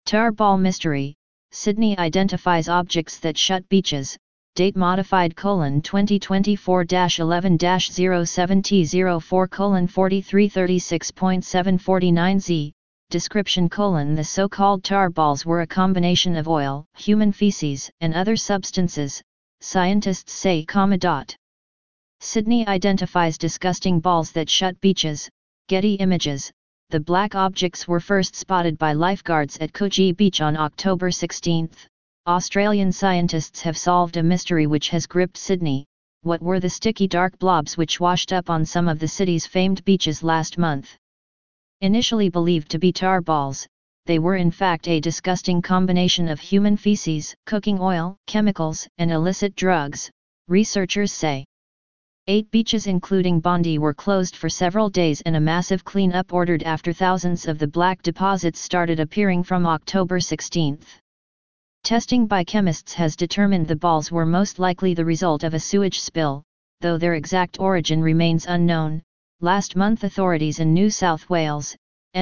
Tar ball mystery, Sydney identifies objects that shut beaches, date modified: 2024-11-07T04:4336.749 Description: The so-called tar balls were a combination of oil, human feces, and other substances, scientists say. Sydney identifies disgusting balls that shut beaches. Getty Images. The black objects were first spotted by lifeguards at Coogee Beach on October 16. Australian scientists have solved a mystery which has gripped Sydney. What were the sticky dark blobs which washed up on some of the city's famed beaches last month? Initially believed to be tar balls, they were in fact a disgusting combination of human feces, cooking oil, chemicals, and illicit drugs, researchers say. 8 beaches including Bondi were closed for several days and a massive clean-up ordered after thousands of the black deposits started appearing from October 16. Testing by chemists has determined the balls were most likely the result of a sewage spill, though their exact origin remains unknown. Last month authorities in New South Wales,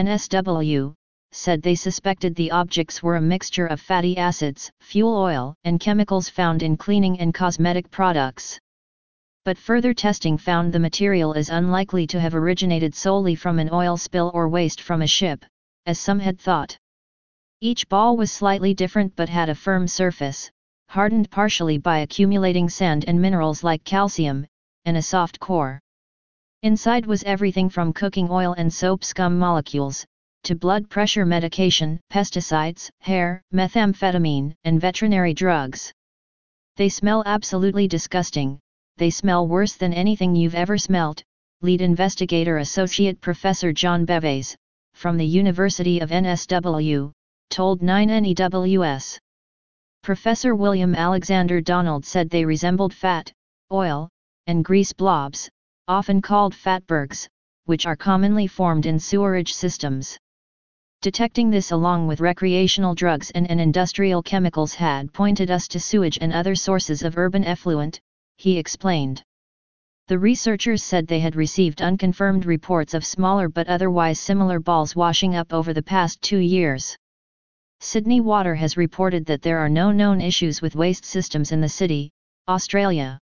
NSW, said they suspected the objects were a mixture of fatty acids, fuel oil, and chemicals found in cleaning and cosmetic products. But further testing found the material is unlikely to have originated solely from an oil spill or waste from a ship, as some had thought. Each ball was slightly different but had a firm surface, hardened partially by accumulating sand and minerals like calcium, and a soft core. Inside was everything from cooking oil and soap scum molecules, to blood pressure medication, pesticides, hair, methamphetamine, and veterinary drugs. They smell absolutely disgusting, they smell worse than anything you've ever smelt, lead investigator Associate Professor John Beves, from the University of NSW, told 9NEWS. Professor William Alexander Donald said they resembled fat, oil, and grease blobs, often called fatbergs, which are commonly formed in sewerage systems. Detecting this along with recreational drugs and industrial chemicals had pointed us to sewage and other sources of urban effluent, he explained. The researchers said they had received unconfirmed reports of smaller but otherwise similar balls washing up over the past 2 years. Sydney Water has reported that there are no known issues with waste systems in the city, Australia.